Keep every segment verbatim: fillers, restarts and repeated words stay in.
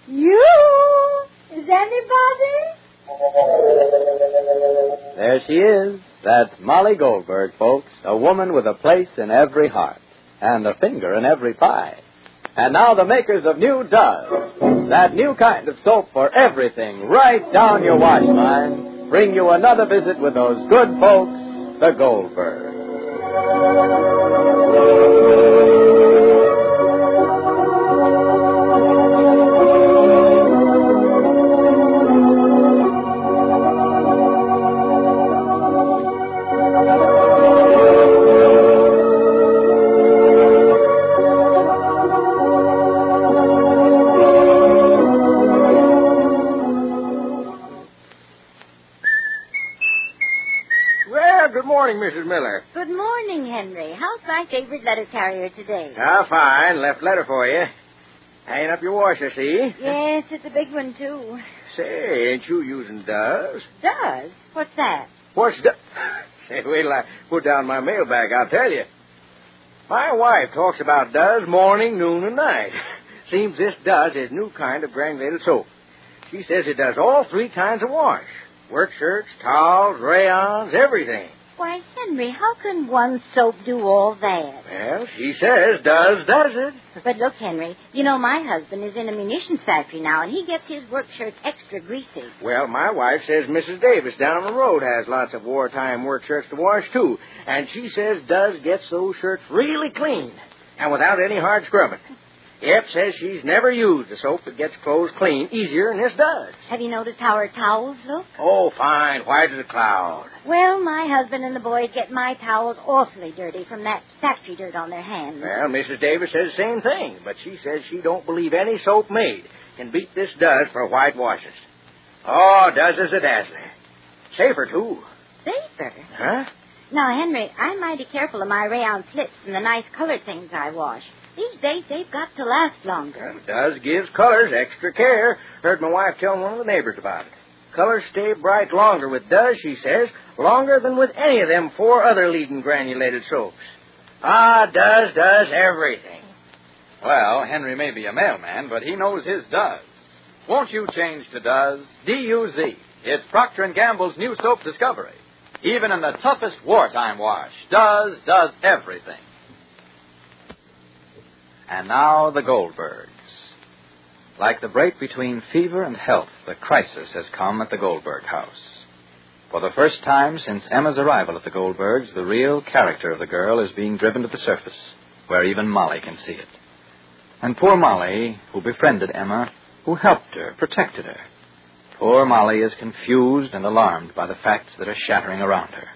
You? Is anybody? There she is. That's Molly Goldberg, folks. A woman with a place in every heart and a finger in every pie. And now the makers of New Does, that new kind of soap for everything, right down your wash line, bring you another visit with those good folks, the Goldbergs. Missus Miller. Good morning, Henry. How's my favorite letter carrier today? Ah, fine. Left letter for you. Hanging up your washer, see? Yes, it's a big one, too. Say, ain't you using Does? Does? What's that? What's Does? Say, wait till I put down my mailbag, I'll tell you. My wife talks about Does morning, noon, and night. Seems this Does is new kind of granulated soap. She says it does all three kinds of wash. Work shirts, towels, rayons, everything. Why, Henry, how can one soap do all that? Well, she says Does does it. But look, Henry, you know my husband is in a munitions factory now, and he gets his work shirts extra greasy. Well, my wife says Missus Davis down the road has lots of wartime work shirts to wash, too. And she says Does gets those shirts really clean and without any hard scrubbing. Yep, says she's never used a soap that gets clothes clean easier than this does. Have you noticed how her towels look? Oh, fine. White as a cloud. Well, my husband and the boys get my towels awfully dirty from that factory dirt on their hands. Well, Missus Davis says the same thing, but she says she don't believe any soap made can beat this Does for white washes. Oh, Does is a dazzler. Safer, too. Safer? Huh? Now, Henry, I'm mighty careful of my rayon slits and the nice colored things I wash. These days, they've got to last longer. Well, Does gives colors extra care. Heard my wife telling one of the neighbors about it. Colors stay bright longer with Does, she says, longer than with any of them four other leading granulated soaps. Ah, Does does everything. Well, Henry may be a mailman, but he knows his Does. Won't you change to Does? D U Z. It's Procter and Gamble's new soap discovery. Even in the toughest wartime wash, Does does everything. And now the Goldbergs. Like the break between fever and health, the crisis has come at the Goldberg house. For the first time since Emma's arrival at the Goldbergs, the real character of the girl is being driven to the surface, where even Molly can see it. And poor Molly, who befriended Emma, who helped her, protected her. Poor Molly is confused and alarmed by the facts that are shattering around her.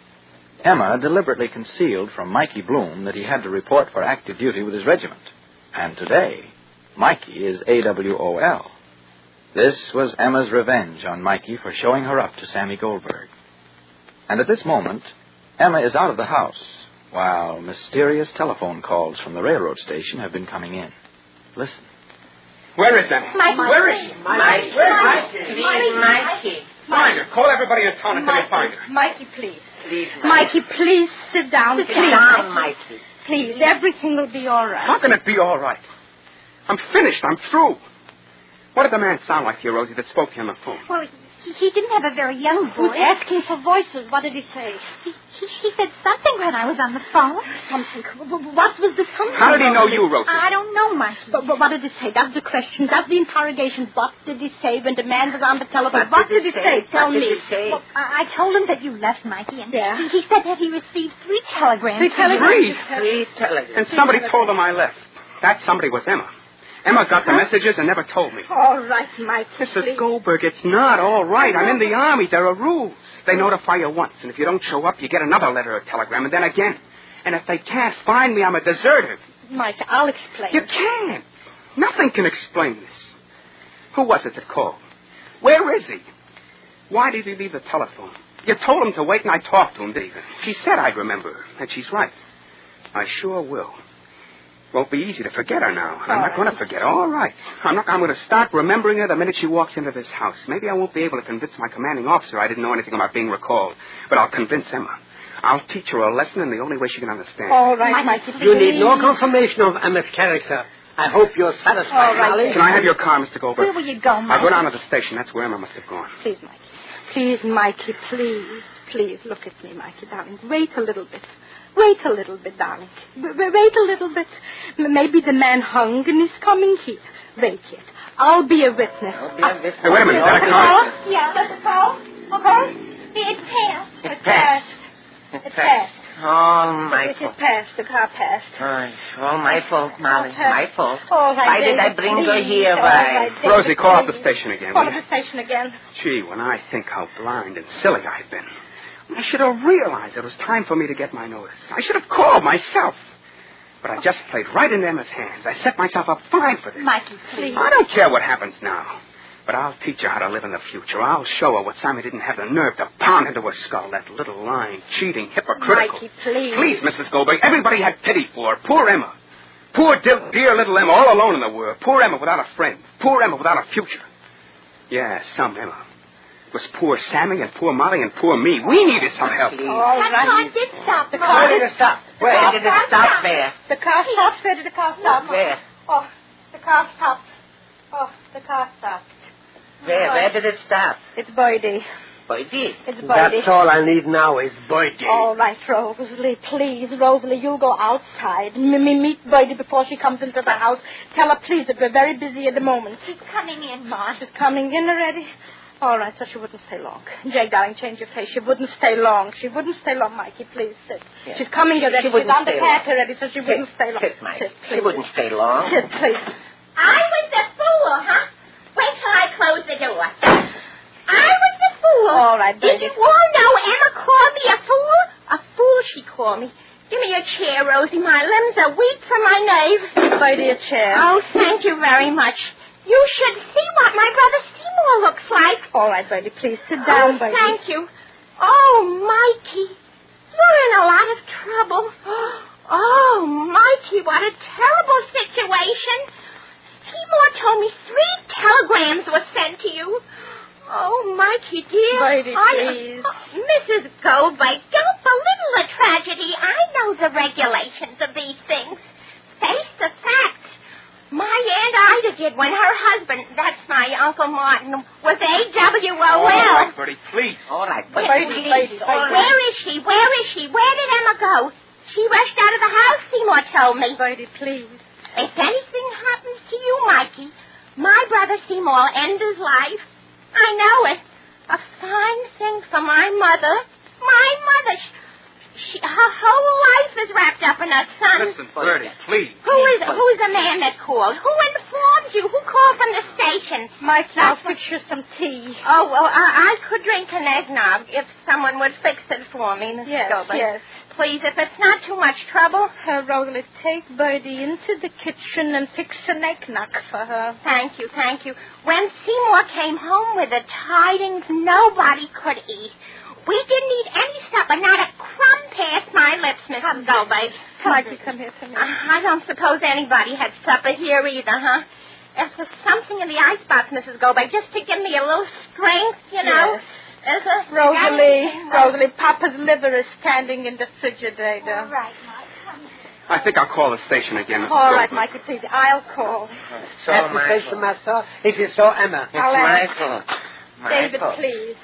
Emma deliberately concealed from Mikey Bloom that he had to report for active duty with his regiment. And today, Mikey is A W O L. This was Emma's revenge on Mikey for showing her up to Sammy Goldberg. And at this moment, Emma is out of the house, while mysterious telephone calls from the railroad station have been coming in. Listen. Where is Emma? Mikey. Where is she? Mikey. Where's Mikey? Please, Mikey. Find her. Call everybody in town until you find her. Mikey, please. Please, Mikey, please sit down. Sit please. down, Mikey. Please, everything will be all right. How can it be all right? I'm finished. I'm through. What did the man sound like to you, Rosie, that spoke to you on the phone? Well, he, he didn't have a very young voice. Asking for voices. What did he say? He, he, he said something when I was on the phone. Something. What was the something? How did he know you, Rosie? I don't know, Mikey. But, but what did he say? That's the question. That's the interrogation. What did he say when the man was on the telephone? What What, did did, he he say? say? Tell What me. did he say? Well, I, I told him that you left, Mikey, and Yeah. he, he said that he received three telegrams. Three telegrams? Three And telegrams. somebody told him I left. That somebody was Emma. Emma got the messages and never told me. All right, Mikey. Missus please. Goldberg, it's not all right. I'm in the Army. There are rules. They notify you once, and if you don't show up, you get another letter or telegram, and then again. And if they can't find me, I'm a deserter. Mike, I'll explain. You can't. Nothing can explain this. Who was it that called? Where is he? Why did he leave the telephone? You told him to wait, and I talked to him, David. She said I'd remember her, and she's right. I sure will. Won't be easy to forget her now. I'm not going to forget. All right. I'm not. I'm going to start remembering her the minute she walks into this house. Maybe I won't be able to convince my commanding officer I didn't know anything about being recalled, but I'll convince Emma. I'll teach her a lesson in the only way she can understand. All right, Mikey. You need no confirmation of Emma's character. I hope you're satisfied, All right, Molly. then. Can I have your car, Mister Goldberg? Where will you go, Mikey? I'll go down to the station. That's where Emma must have gone. Please, Mikey. Please, Mikey, please. Please, look at me, Mikey, darling. Wait a little bit. Wait a little bit, darling. W- wait a little bit. M- maybe the man hung and is coming here. Wait yet. I'll be a witness. I'll be a witness. Hey, wait a minute. Is that a car? Yeah, that's a call. Okay. It passed. It It passed. passed. It It passed. All my It fault. it passed. The car passed. Oh, all my fault, Molly. Okay. My fault. All right, Why did I David, bring please. her here? All Why? right, David, Rosie, call up the please. station again. Call will up you? the station again. Gee, when I think how blind and silly I've been, I should have realized it was time for me to get my notice. I should have called myself. But I just played right into Emma's hands. I set myself up fine for this. Mikey, please. I don't care what happens now. But I'll teach her how to live in the future. I'll show her what Simon didn't have the nerve to pound into her skull. That little lying, cheating, hypocritical. Mikey, please. Please, Missus Goldberg, everybody had pity for her. Poor Emma. Poor dear, dear little Emma, all alone in the world. Poor Emma without a friend. Poor Emma without a future. Yeah, some Emma. It was poor Sammy and poor Molly and poor me. We needed some help. Please. All That right. car did stop. The car car Where did it stop? Where did it stop there? The car stopped. Where did the car stop? Where? Oh, the car stopped. Oh, the car stopped. Where? Where did it stop? It's Boydie. Boydie. It's Boydie. That's all I need now is Boydie. All right, Rosalie, please. Rosalie, you go outside. M- me meet Boydie before she comes into the house. Tell her, please, that we're very busy at the moment. She's coming in, Ma. She's coming in already? All right, so she wouldn't stay long. Jay, darling, change your face. She wouldn't stay long. She wouldn't stay long, Mikey, please sit. Yes. She's coming already. She She's wouldn't on the stay cat long. already, so she wouldn't stay long. Sit, Mike. Sit, She please. wouldn't stay long. Sit, please. I was the fool, huh? Wait till I close the door. I was the fool. All right, Did baby. you all know Emma called me a fool? A fool, she called me. Give me a chair, Rosie. My limbs are weak from my nerves. Boydie, a chair. Oh, thank you very much. You should see what my brother Seymour looks like. All right, Boydie, please sit down, oh, Boydie. thank you. Oh, Mikey, you're in a lot of trouble. Oh, Mikey, what a terrible situation. Seymour told me three telegrams were sent to you. Oh, Mikey, dear. Boydie, I, please. Oh, Missus Goldberg, don't belittle a tragedy. I know the regulations of these things. Face the facts. My Aunt Ida did when her husband, that's my Uncle Martin, was A W O L. All right, Bertie, please. All right. But Boydie, please, Boydie, Boydie. Where is she? Where is she? Where did Emma go? She rushed out of the house, Seymour told me. Boydie, please. If anything happens to you, Mikey, my brother Seymour will end his life. I know it. A fine thing for my mother. My mother. She, her whole life is wrapped up in her son. Listen, Bertie, please. Who is who is the man that called? Who informed you? Who called from the station? Mikey, I'll That's what- fix you some tea. Oh, well, I, I could drink an eggnog if someone would fix it for me, Missus Yes, Goldberg. yes. Please, if it's not too much trouble. Uh, Rosalie, take Birdie into the kitchen and fix an eggnog for her. Thank you, thank you. When Seymour came home with the tidings, nobody could eat. We didn't eat any supper, not a crumb past my lips, Missus Goldberg. Mikey, come here to me. Uh, I don't suppose anybody had supper here either, huh? If there's something in the icebox, Missus Goldberg, just to give me a little strength, you know. Yes. Is there Rosalie, anything? Rosalie, Papa's liver is standing in the frigidator. All right, Mike. I think I'll call the station again, Missus All right, Goldberg. Mikey, please. I'll call. So At the my station, fault. master, it is so Emma. It's I'll my ask. fault. My David, fault. please.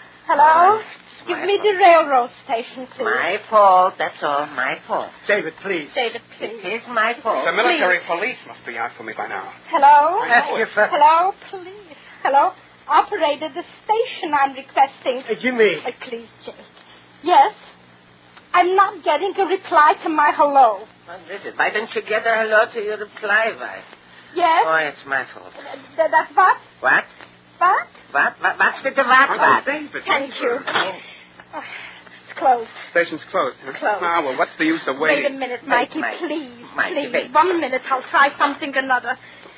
Hello? It's Give my me fault. the railroad station, please. My fault, that's all. My fault. David, please. David, please. It is my fault. The military police must be out for me by now. Hello? Ask your fa- Hello, please. Hello? Operator, the station I'm requesting. Uh, Jimmy. Uh, please, Jake. Yes? I'm not getting a reply to my hello. What is it? Why don't you get a hello to your reply, wife? Yes? Oh, it's my fault. Th- that's what? What? What? What? what? What's with the what? Uncle What? David. Thank you. I- Oh, it's closed. Station's closed. Huh? Closed. Ah, well, what's the use of Wait a waiting? minute, Wait, Mikey, Mike. please. Mikey, please. wait. One minute. I'll try something another.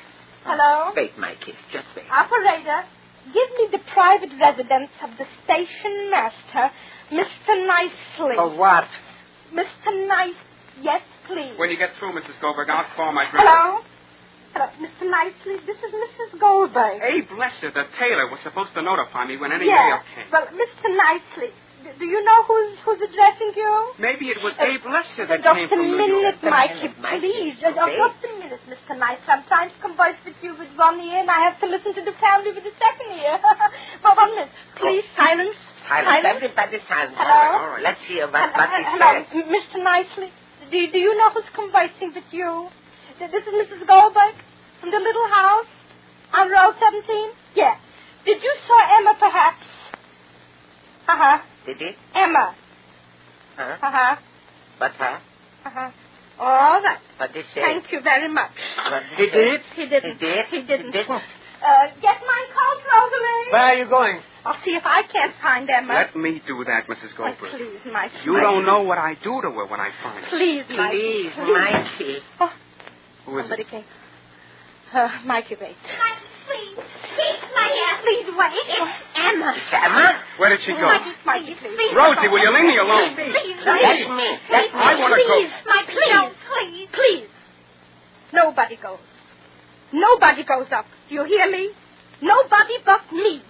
Hello? Wait, Mikey. Just wait. Operator, give me the private residence of the station master, Mister Nicely. For what? Mister Nice. Yes, please. When you get through, Missus Goldberg, I'll call my driver. Hello? Hello, Mister Nicely. This is Missus Goldberg. Hey, bless her, the tailor was supposed to notify me when any Yes. mail came. Well, Mister Nicely, D- do you know who's, who's addressing you? Maybe it was Uh, Abe Lester that just came a from New York. minute, Mikey, Mikey, please. okay. Uh, just a minute, Mister Knight. I'm trying to converse with you with one ear, and I have to listen to the family with the second ear. But one minute. Please, silence. Silence. Everybody silence. Hello? All right. Let's hear what, Uh, what uh, he hello, said. M- Mister Knightley. Do, do you know who's conversing with you? Th- This is Missus Goldberg from the little house on row seventeen? Yes. Did you saw Emma, perhaps? Uh-huh. Did he? Emma. Huh? Uh-huh. But huh? Uh-huh. All right. What did he say? Thank you very much. What did he did? He didn't. He did? He didn't. He didn't? Uh, get my coat, Rosalie. Where are you going? I'll see if I can't find Emma. Let me do that, Missus Oh, Goldberg. please, Mikey. You don't know what I do to her when I find her. Please, Mikey. Please, Mikey. Oh, Who is somebody it? came. Uh, Mikey, wait. Mikey, please. Please, Mikey. Please wait. It's Emma. Emma? Where did she go? Mikey, Mikey, please. Please. Rosie, will you leave me alone? Please, Let please. me. Please, Let me. I want to go. please, Mikey, Please. no, please. Please. Nobody goes. Nobody goes up. Do you hear me? Nobody but me.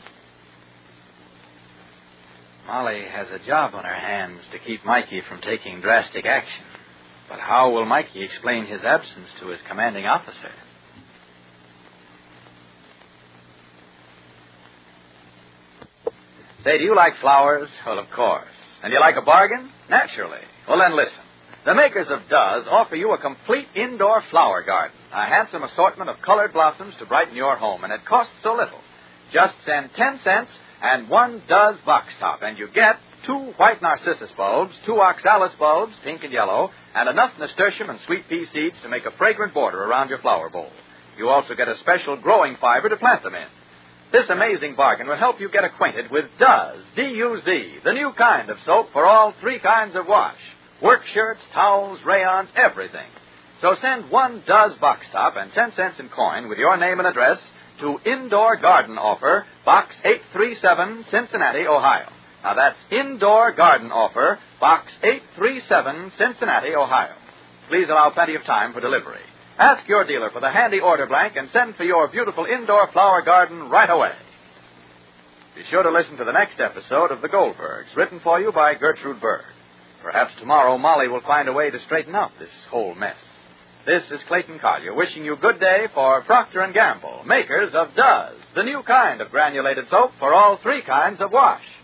Molly has a job on her hands to keep Mikey from taking drastic action. But how will Mikey explain his absence to his commanding officer? Say, do you like flowers? Well, of course. And you like a bargain? Naturally. Well, then listen. The makers of Does offer you a complete indoor flower garden, a handsome assortment of colored blossoms to brighten your home, and it costs so little. Just send ten cents and one Does box top, and you get two white narcissus bulbs, two oxalis bulbs, pink and yellow, and enough nasturtium and sweet pea seeds to make a fragrant border around your flower bowl. You also get a special growing fiber to plant them in. This amazing bargain will help you get acquainted with Does, D U Z, the new kind of soap for all three kinds of wash. Work shirts, towels, rayons, everything. So send one Does box top and ten cents in coin with your name and address to Indoor Garden Offer, Box eight three seven, Cincinnati, Ohio. Now that's Indoor Garden Offer, Box eight three seven, Cincinnati, Ohio. Please allow plenty of time for delivery. Ask your dealer for the handy order blank and send for your beautiful indoor flower garden right away. Be sure to listen to the next episode of The Goldbergs, written for you by Gertrude Berg. Perhaps tomorrow Molly will find a way to straighten out this whole mess. This is Clayton Collier wishing you good day for Procter and Gamble, makers of Does, the new kind of granulated soap for all three kinds of wash.